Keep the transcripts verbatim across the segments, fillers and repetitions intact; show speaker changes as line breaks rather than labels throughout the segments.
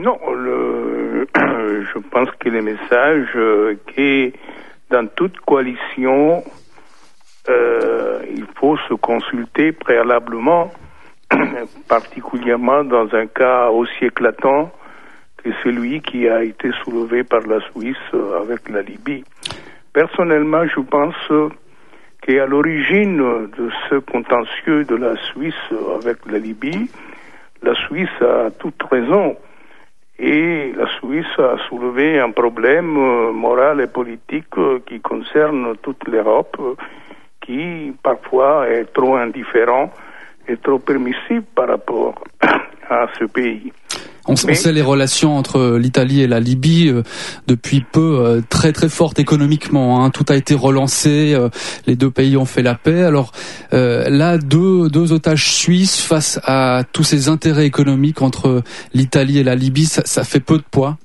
Non, le, je pense que le message euh, que dans toute coalition, euh, il faut se consulter préalablement, particulièrement dans un cas aussi éclatant que celui qui a été soulevé par la Suisse avec la Libye. Personnellement, je pense qu'à l'origine de ce contentieux de la Suisse avec la Libye, la Suisse a toute raison. Et la Suisse a soulevé un problème moral et politique qui concerne toute l'Europe, qui parfois est trop indifférent et trop permissif par rapport à ce pays.
On, Mais, on sait les relations entre l'Italie et la Libye euh, depuis peu euh, très très fortes économiquement. Hein. Tout a été relancé, euh, les deux pays ont fait la paix. Alors euh, là, deux, deux otages suisses face à tous ces intérêts économiques entre l'Italie et la Libye, ça, ça fait peu de poids.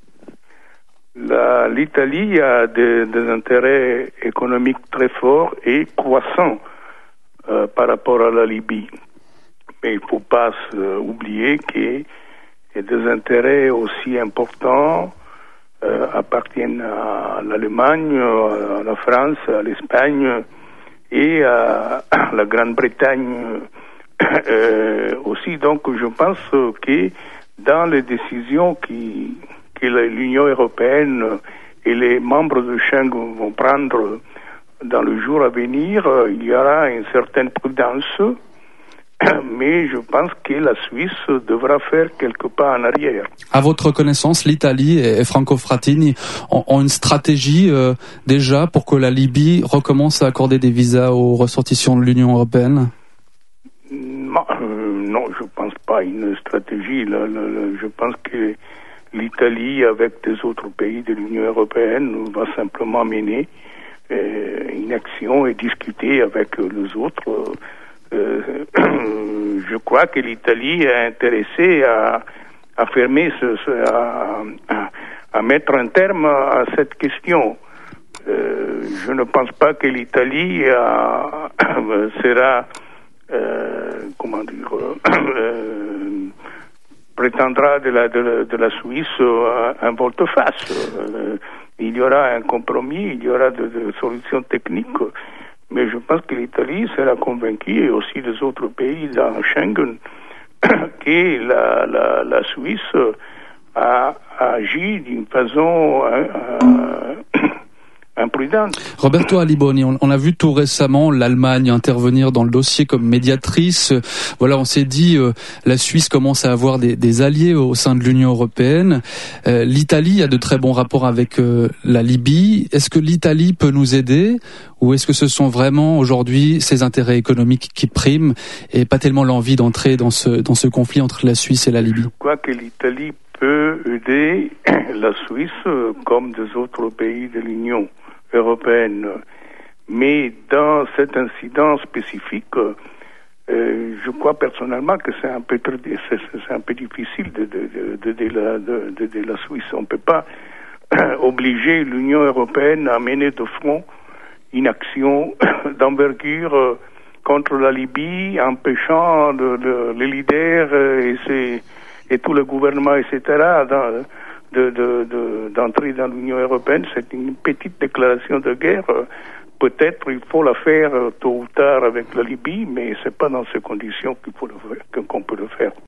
La, L'Italie a des, des intérêts économiques très forts et croissants euh, par rapport à la Libye. Mais il ne faut pas euh, oublier que et des intérêts aussi importants euh, appartiennent à l'Allemagne, à la France, à l'Espagne et à, à la Grande-Bretagne euh, aussi. Donc je pense que dans les décisions qui, que l'Union européenne et les membres de Schengen vont prendre dans le jour à venir, il y aura une certaine prudence. Mais je pense que la Suisse devra faire quelques pas en arrière.
À votre connaissance, l'Italie et Franco Frattini ont, ont une stratégie euh, déjà pour que la Libye recommence à accorder des visas aux ressortissants de l'Union européenne?
Non, euh, non, je pense pas une stratégie. Là, là, là, je pense que l'Italie, avec des autres pays de l'Union européenne, va simplement mener euh, une action et discuter avec euh, les autres. Euh, Euh, je crois que l'Italie est intéressée à, à fermer, ce, ce, à, à, à mettre un terme à cette question. Euh, je ne pense pas que l'Italie a, sera, euh, comment dire, euh, prétendra de la, de la, de la Suisse un volte-face. Euh, il y aura un compromis, il y aura de, de solutions techniques. Mais je pense que l'Italie sera convaincue, et aussi les autres pays dans Schengen, que la, la, la Suisse a, a agi d'une façon euh, imprudente.
Roberto Aliboni, on, on a vu tout récemment l'Allemagne intervenir dans le dossier comme médiatrice. Voilà, on s'est dit euh, la Suisse commence à avoir des, des alliés au sein de l'Union européenne. Euh, L'Italie a de très bons rapports avec euh, la Libye. Est-ce que l'Italie peut nous aider ou est-ce que ce sont vraiment aujourd'hui ses intérêts économiques qui priment et pas tellement l'envie d'entrer dans ce dans ce conflit entre la Suisse et la Libye?
Je crois que l'Italie peut aider la Suisse comme des autres pays de l'Union européenne. Mais dans cet incident spécifique, euh, je crois personnellement que c'est un peu c'est, c'est un peu difficile de de de, de, la, de, de, de la Suisse. On ne peut pas obliger l'Union européenne à mener de front une action d'envergure contre la Libye, empêchant le, le, les leaders et, ses, et tout le gouvernement, et cetera, dans, de, de, de, d'entrer dans l'Union européenne. C'est une petite déclaration de guerre. Peut-être il faut la faire tôt ou tard avec la Libye, mais c'est pas dans ces conditions qu'il faut le faire, qu'on peut le faire.